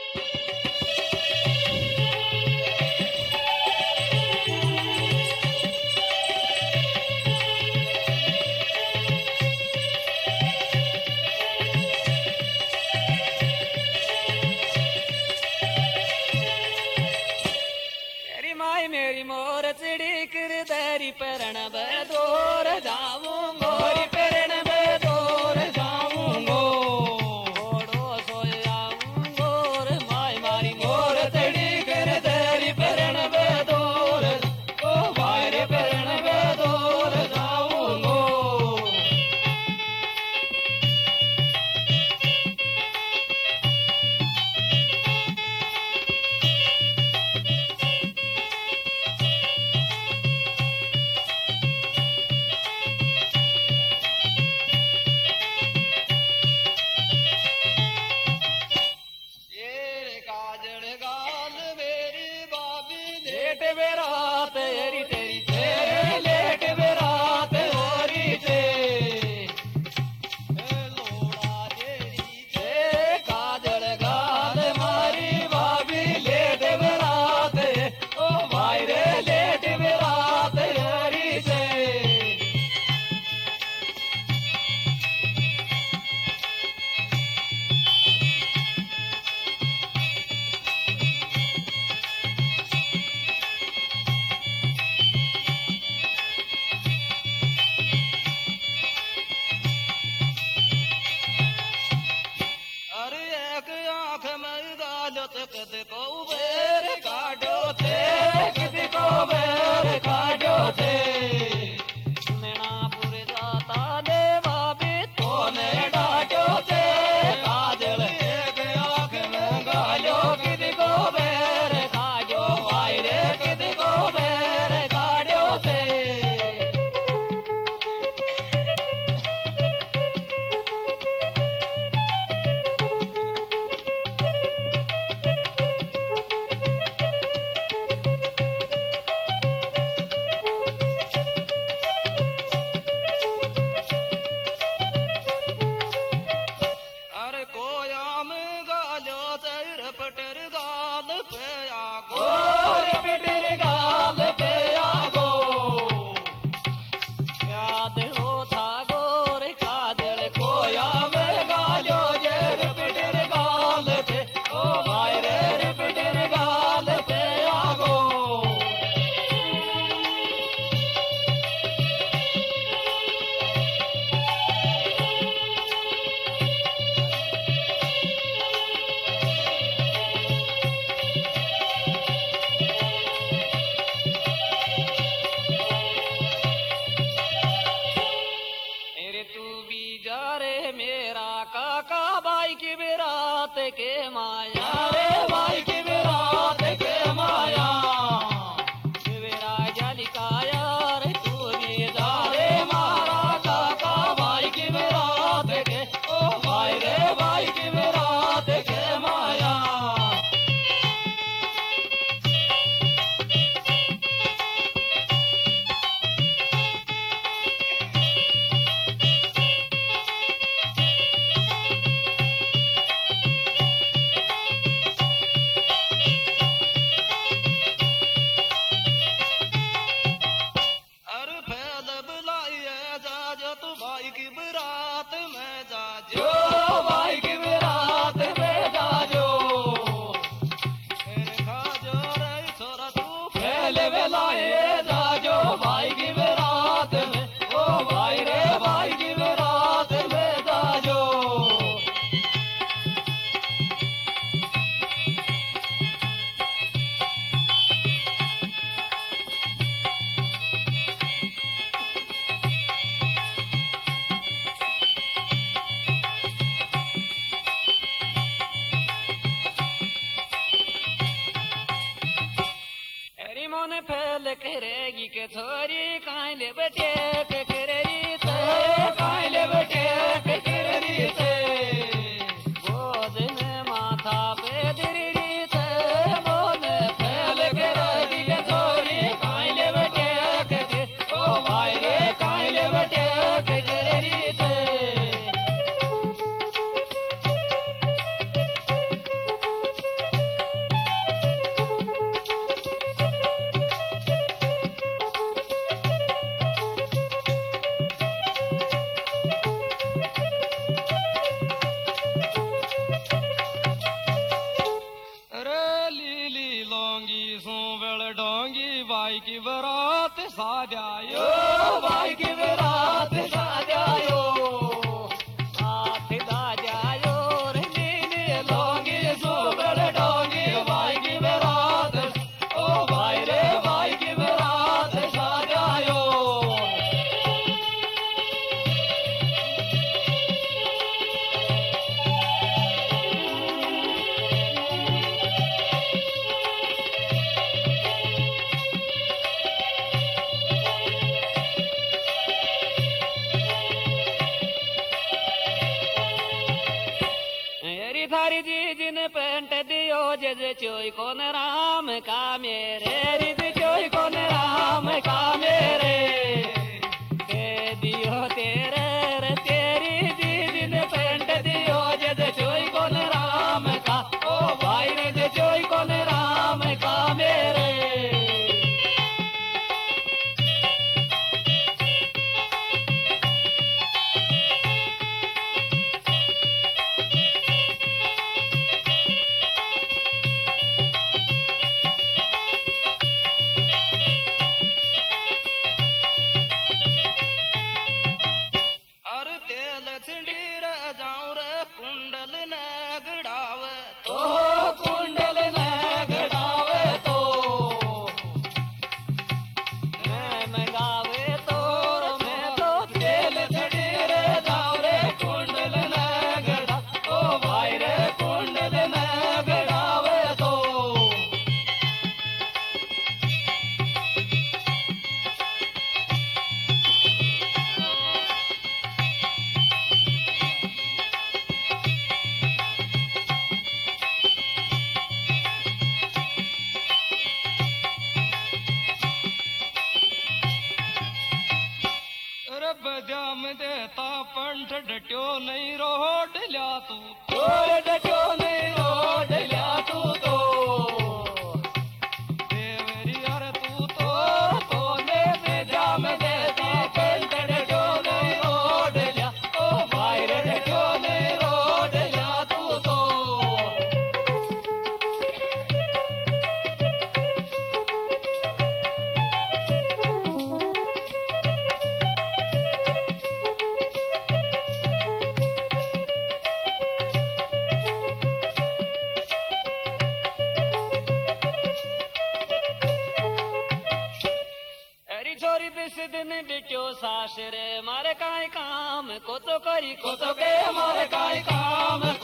मेरी मोर चिड़ी कर दरी परण बदोर जाऊंगो परण बदोर जाऊंगो घोड़ो सोयाऊंगो माय मारी मोर चिड़ी कर दरी परण बदोर ओ मारे परण बदोर जाऊंगो लेट बेरात तेरी तेरी तेरे लेट बेरात होरी ते लोड़ा तेरी ते काजल गाल मारी भाभी लेट बेरात ओ भाई रे लेट बेरात होरी ते आँख में गालो तो कद को बेर काटो थे किद को बेर काटो थे नैनापुर जाता दे बाबी तो ने डाटो थे काजल एक आँख में गालो किद को बेर काटो भाई रे किद को बेर काटो थे कोयाम गालो तेर पटर गाल पे आगो पटर गाल पे आगो याद हो था गोर काजल कोयाम गालो जेर पटर गाल पे ओ भाई रे पटर गाल पे आगो तू भी जा रे मेरा काका भाई की बिरात के माया रे भाई की बिरात के माया मेरा जलिकाया रे तू भी जा रे मारा काका भाई की बिरात के ओ भाई रे भाई की बिरात के माया तो भाई की बरात में जाजो भाई की बरात में जाजो खाजो रे छोरा तू पहले बेलाए जाजो भाई की बरात में ओ भाई रे भाई की बरात में जाजो मन फैल करेगी के थोड़ी काई ले बटे के करेगी तो काई ले बटे के करेगी से गोद में माथा पे दिरी से मन फैल करेगी के थोड़ी काई ले बटे के ओ भाई रे काई ले बटे के करेगी से भाई की बरात साजायो भाई की बरात साजायो हाथ दाजायो नीले लोगी सोबड़ डोगी भाई की बरात ओ भाई रे भाई की बरात साजायो थारी जी जिन पेंट दियो जज चोई कोन राम का मेरे रिद चोई कोन राम का मेरे के दियो तेरे रे तेरी जी जिन पेंट दियो जज चोई कोन राम का ओ भाई रिद चोई कोन राम का मेरे कुंडल न गड़ावे तो कुंडल न गड़ावे तो मैं मंगावे तो मैं तो तेल छड़ीर जाऊं रे कुंडल न गड़ा ओ भाई रे कुंडल न गड़ावे तो बजाम देता पंठ डट्यो नहीं रोड लिया तू डट्यो नहीं रोड लिया तू तो देवरी अरे तू तो ने बजाम देता पंठ डट्यो नहीं रोड लिया ओ भाई रे डट्यो नहीं रोड लिया तू तो छोरी बिस दिन बिट्यो सासरे मारे काई काम को तो करी को तो के मारे काई काम